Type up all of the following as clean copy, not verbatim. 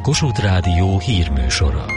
Kossuth Rádió hírműsora.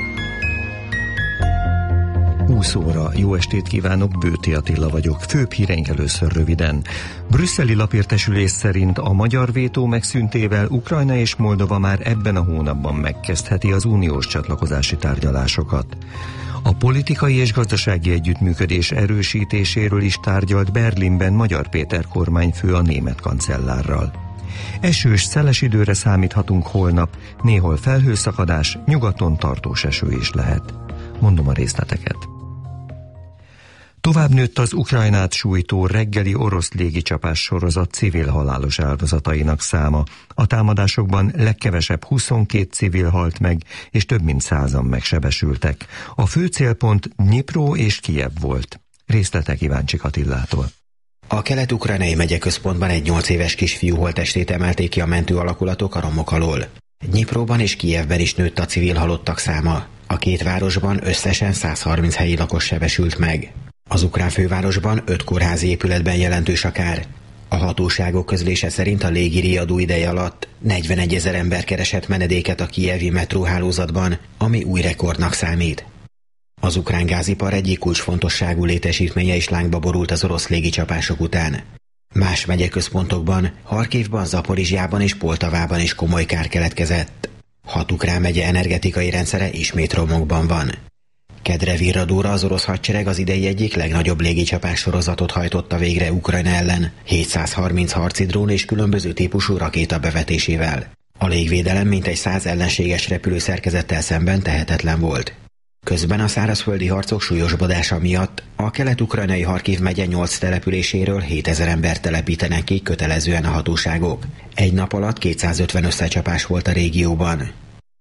20 óra. Jó estét kívánok, Bőti Attila vagyok. Főbb híreink először röviden. Brüsszeli lapértesülés szerint a magyar vétó megszüntével Ukrajna és Moldova már ebben a hónapban megkezdheti az uniós csatlakozási tárgyalásokat. A politikai és gazdasági együttműködés erősítéséről is tárgyalt Berlinben Magyar Péter kormányfő a német kancellárral. Esős, szeles időre számíthatunk holnap, néhol felhőszakadás, nyugaton tartós eső is lehet. Mondom a részleteket. Tovább nőtt az Ukrajnát sújtó reggeli orosz légicsapás sorozat civil halálos áldozatainak száma. A támadásokban legkevesebb 22 civil halt meg, és több mint 100-an megsebesültek. A fő célpont Dnipro és Kijev volt. Részletek Iváncsik Attillától. A kelet-ukrajnai megyeközpontban egy 8 éves kisfiú holttestét emelték ki a mentő alakulatok a romok alól. Dnipróban és Kijevben is nőtt a civil halottak száma. A két városban összesen 130 helyi lakos sebesült meg. Az ukrán fővárosban 5 kórházi épületben jelentős a kár. A hatóságok közlése szerint a légiriadó ideje alatt 41 000 ember keresett menedéket a kijevi metróhálózatban, ami új rekordnak számít. Az ukrán gázipar egyik kulcsfontosságú létesítménye is lángba borult az orosz légicsapások után. Más megyeközpontokban, Harkivban, Zaporizsjában és Poltavában is komoly kár keletkezett. 6 ukrán megye energetikai rendszere ismét romokban van. Kedre virradóra az orosz hadsereg az idei egyik legnagyobb légicsapás sorozatot hajtotta végre Ukrajna ellen, 730 harci drón és különböző típusú rakéta bevetésével. A légvédelem mintegy 100 ellenséges repülőszerkezettel szemben tehetetlen volt. Közben a szárazföldi harcok súlyosbodása miatt a kelet-ukrajnai Harkiv megye 8 településéről 7000 embert telepítenek ki kötelezően a hatóságok. Egy nap alatt 250 összecsapás volt a régióban.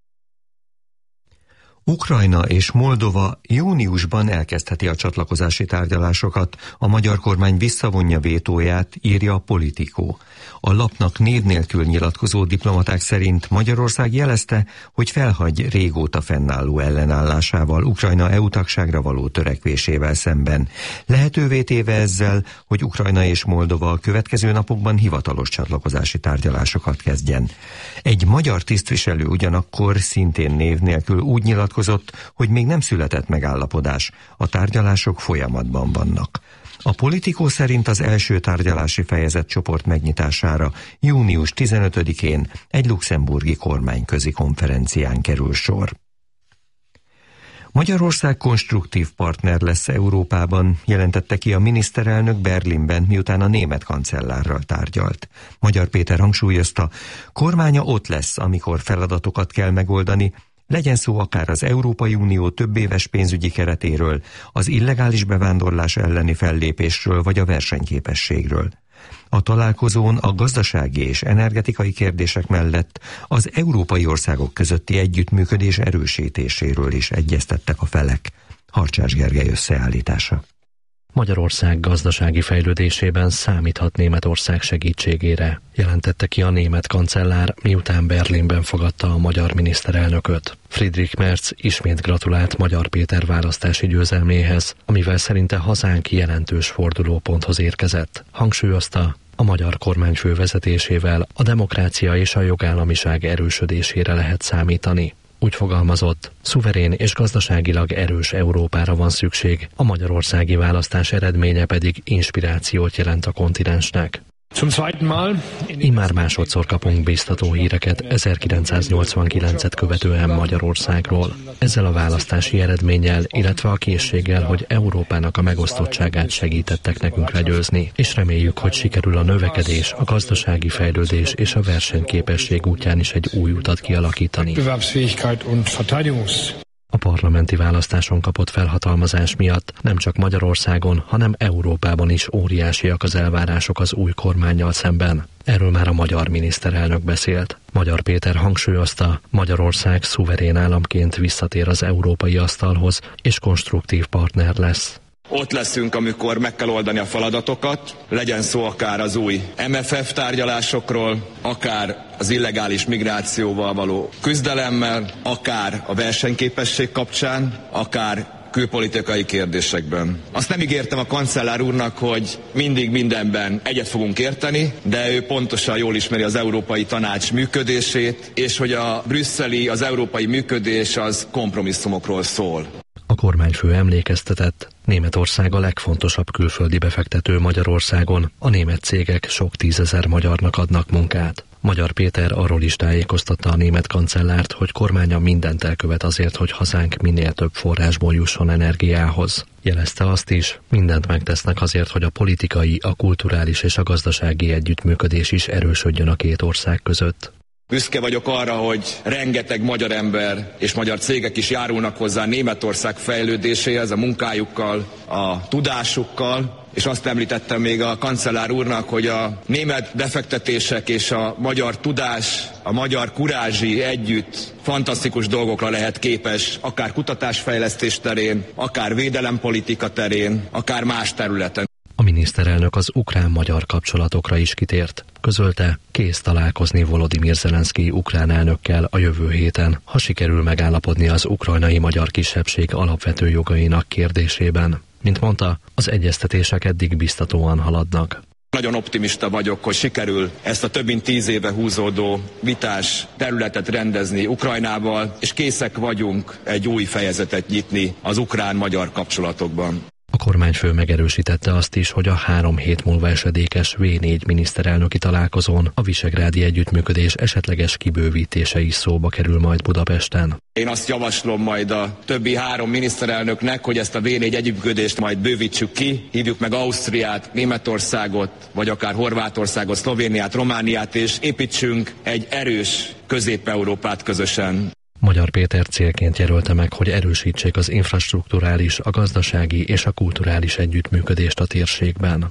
Ukrajna és Moldova júniusban elkezdheti a csatlakozási tárgyalásokat, a magyar kormány visszavonja vétóját, írja a Politico. A lapnak név nélkül nyilatkozó diplomaták szerint Magyarország jelezte, hogy felhagy régóta fennálló ellenállásával Ukrajna EU tagságra való törekvésével szemben. Lehetővé téve ezzel, hogy Ukrajna és Moldova a következő napokban hivatalos csatlakozási tárgyalásokat kezdjen. Egy magyar tisztviselő ugyanakkor szintén név nélkül úgy nyilatkozott, hogy még nem született megállapodás, a tárgyalások folyamatban vannak. A Politico szerint az első tárgyalási fejezet csoport megnyitására június 15-én egy luxemburgi kormányközi konferencián kerül sor. Magyarország konstruktív partner lesz Európában, jelentette ki a miniszterelnök Berlinben, miután a német kancellárral tárgyalt. Magyar Péter hangsúlyozta, kormánya ott lesz, amikor feladatokat kell megoldani, legyen szó akár az Európai Unió többéves pénzügyi keretéről, az illegális bevándorlás elleni fellépésről vagy a versenyképességről. A találkozón a gazdasági és energetikai kérdések mellett az európai országok közötti együttműködés erősítéséről is egyeztettek a felek. Harcsás Gergely összeállítása. Magyarország gazdasági fejlődésében számíthat Németország segítségére, jelentette ki a német kancellár, miután Berlinben fogadta a magyar miniszterelnököt. Friedrich Merz ismét gratulált Magyar Péter választási győzelméhez, amivel szerinte hazánk jelentős fordulóponthoz érkezett. Hangsúlyozta, a magyar kormányfő vezetésével a demokrácia és a jogállamiság erősödésére lehet számítani. Úgy fogalmazott, szuverén és gazdaságilag erős Európára van szükség, a magyarországi választás eredménye pedig inspirációt jelent a kontinensnek. Immár másodszor kapunk biztató híreket 1989-et követően Magyarországról. Ezzel a választási eredménnyel, illetve a készséggel, hogy Európának a megosztottságát segítettek nekünk legyőzni, és reméljük, hogy sikerül a növekedés, a gazdasági fejlődés és a versenyképesség útján is egy új utat kialakítani. A parlamenti választáson kapott felhatalmazás miatt nem csak Magyarországon, hanem Európában is óriásiak az elvárások az új kormánnyal szemben. Erről már a magyar miniszterelnök beszélt. Magyar Péter hangsúlyozta, Magyarország szuverén államként visszatér az európai asztalhoz, és konstruktív partner lesz. Ott leszünk, amikor meg kell oldani a feladatokat, legyen szó akár az új MFF tárgyalásokról, akár az illegális migrációval való küzdelemmel, akár a versenyképesség kapcsán, akár külpolitikai kérdésekben. Azt nem ígértem a kancellár úrnak, hogy mindig mindenben egyet fogunk érteni, de ő pontosan jól ismeri az Európai Tanács működését, és hogy a brüsszeli, az európai működés az kompromisszumokról szól. A kormányfő emlékeztetett, Németország a legfontosabb külföldi befektető Magyarországon, a német cégek sok tízezer magyarnak adnak munkát. Magyar Péter arról is tájékoztatta a német kancellárt, hogy kormánya mindent elkövet azért, hogy hazánk minél több forrásból jusson energiához. Jelezte azt is, mindent megtesznek azért, hogy a politikai, a kulturális és a gazdasági együttműködés is erősödjön a két ország között. Büszke vagyok arra, hogy rengeteg magyar ember és magyar cégek is járulnak hozzá Németország fejlődéséhez a munkájukkal, a tudásukkal, és azt említettem még a kancellár úrnak, hogy a német befektetések és a magyar tudás, a magyar kurázsi együtt fantasztikus dolgokra lehet képes, akár kutatásfejlesztés terén, akár védelempolitika terén, akár más területen. A miniszterelnök az ukrán-magyar kapcsolatokra is kitért. Közölte, kész találkozni Volodymyr Zelenszkij ukrán elnökkel a jövő héten, ha sikerül megállapodni az ukrajnai magyar kisebbség alapvető jogainak kérdésében. Mint mondta, az egyeztetések eddig biztatóan haladnak. Nagyon optimista vagyok, hogy sikerül ezt a több mint 10 éve húzódó vitás területet rendezni Ukrajnával, és készek vagyunk egy új fejezetet nyitni az ukrán-magyar kapcsolatokban. A kormányfő megerősítette azt is, hogy a 3 hét múlva esedékes V4 miniszterelnöki találkozón a visegrádi együttműködés esetleges kibővítése is szóba kerül majd Budapesten. Én azt javaslom majd a többi 3 miniszterelnöknek, hogy ezt a V4 együttműködést majd bővítsük ki, hívjuk meg Ausztriát, Németországot, vagy akár Horvátországot, Szlovéniát, Romániát, és építsünk egy erős Közép-Európát közösen. Magyar Péter célként jelölte meg, hogy erősítsék az infrastrukturális, a gazdasági és a kulturális együttműködést a térségben.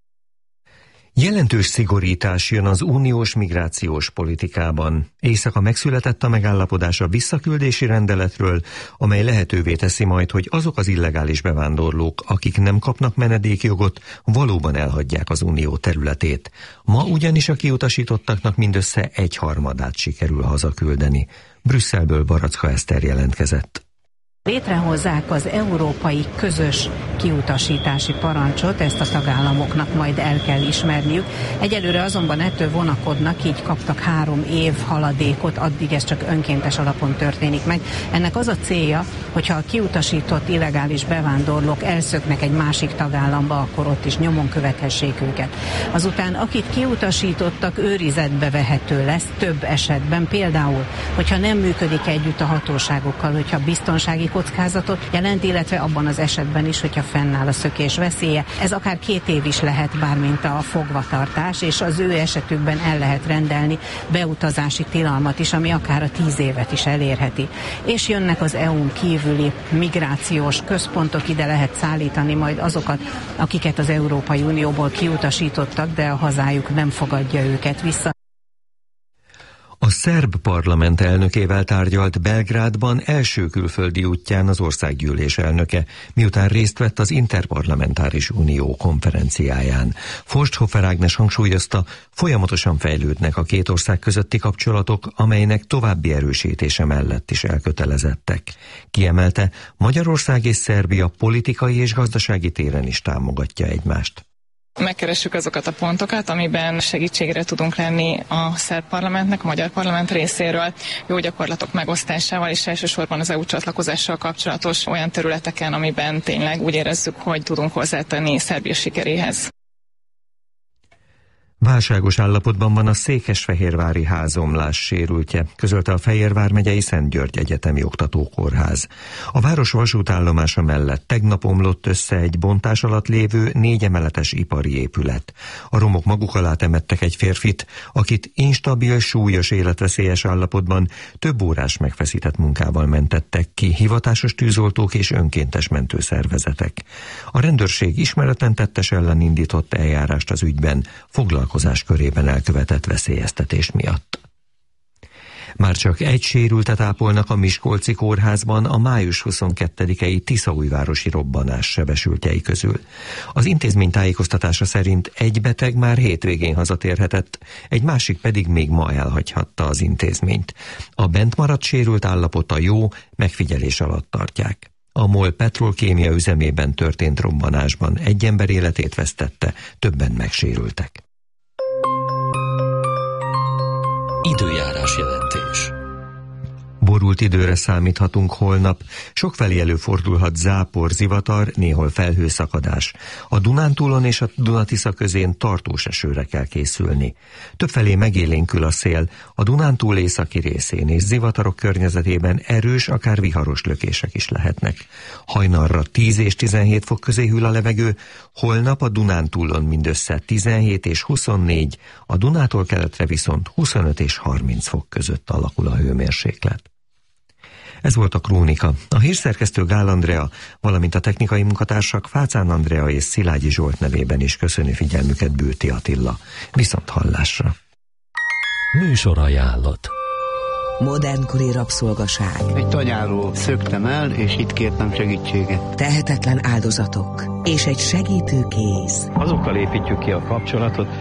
Jelentős szigorítás jön az uniós migrációs politikában. Éjszaka megszületett a megállapodás a visszaküldési rendeletről, amely lehetővé teszi majd, hogy azok az illegális bevándorlók, akik nem kapnak menedékjogot, valóban elhagyják az unió területét. Ma ugyanis a kiutasítottaknak mindössze 1/3 sikerül hazaküldeni. Brüsszelből Baraczka Eszter jelentkezett. Létrehozzák az európai közös kiutasítási parancsot, ezt a tagállamoknak majd el kell ismerniük. Egyelőre azonban ettől vonakodnak, így kaptak 3 év haladékot, addig ez csak önkéntes alapon történik meg. Ennek az a célja, hogyha a kiutasított illegális bevándorlók elszöknek egy másik tagállamba, akkor ott is nyomon követhessék őket. Azután akit kiutasítottak, őrizetbe vehető lesz több esetben, például, hogyha nem működik együtt a hatóságokkal, hogyha biztonsági kockázatot jelent, illetve abban az esetben is, hogyha fennáll a szökés veszélye. Ez akár 2 év is lehet, bármint a fogvatartás, és az ő esetükben el lehet rendelni beutazási tilalmat is, ami akár a 10 évet is elérheti. És jönnek az EU-n kívüli migrációs központok, ide lehet szállítani majd azokat, akiket az Európai Unióból kiutasítottak, de a hazájuk nem fogadja őket vissza. A szerb parlament elnökével tárgyalt Belgrádban első külföldi útján az országgyűlés elnöke, miután részt vett az Interparlamentáris Unió konferenciáján. Forsthofer Ágnes hangsúlyozta, folyamatosan fejlődnek a két ország közötti kapcsolatok, amelynek további erősítése mellett is elkötelezettek. Kiemelte, Magyarország és Szerbia politikai és gazdasági téren is támogatja egymást. Megkeressük azokat a pontokat, amiben segítségre tudunk lenni a szerb parlamentnek, a magyar parlament részéről, jó gyakorlatok megosztásával, és elsősorban az EU csatlakozással kapcsolatos olyan területeken, amiben tényleg úgy érezzük, hogy tudunk hozzátenni Szerbia sikeréhez. Válságos állapotban van a székesfehérvári házomlás sérültje, közölte a Fejér vármegyei Szent György Egyetemi Oktatókórház. A város vasútállomása mellett tegnap omlott össze egy bontás alatt lévő 4 emeletes ipari épület. A romok maguk alá temettek egy férfit, akit instabil, súlyos életveszélyes állapotban több órás megfeszített munkával mentettek ki hivatásos tűzoltók és önkéntes mentőszervezetek. A rendőrség ismeretlen tettes ellen indított eljárást az ügyben, foglalkozás körében elkövetett veszélyeztetés miatt. Már csak egy sérültet ápolnak a Miskolci kórházban a május 22-i tiszaújvárosi robbanás sebesültjei közül. Az intézmény tájékoztatása szerint egy beteg már hétvégén hazatérhetett, egy másik pedig még ma elhagyhatta az intézményt. A bent maradt sérült állapota jó, megfigyelés alatt tartják. A MOL petrolkémia üzemében történt robbanásban egy ember életét vesztette, többen megsérültek. Időjárás jelentés. Borult időre számíthatunk holnap, sokfelé előfordulhat zápor, zivatar, néhol felhőszakadás. A Dunántúlon és a Duna-Tisza közén tartós esőre kell készülni. Többfelé megélénkül a szél, a Dunántúl északi részén és zivatarok környezetében erős, akár viharos lökések is lehetnek. Hajnalra 10 és 17 fok közé hűl a levegő, holnap a Dunántúlon mindössze 17 és 24, a Dunától keletre viszont 25 és 30 fok között alakul a hőmérséklet. Ez volt a Krónika. A hírszerkesztő Gál Andrea, valamint a technikai munkatársak Fácán Andrea és Szilágyi Zsolt nevében is köszöni figyelmüket Bőti Attila. Viszont hallásra. Műsorajánlat. Modernkori rabszolgaság. Egy tanyáról szöktem el, és itt kértem segítséget. Tehetetlen áldozatok és egy segítő kéz. Azokkal építjük ki a kapcsolatot,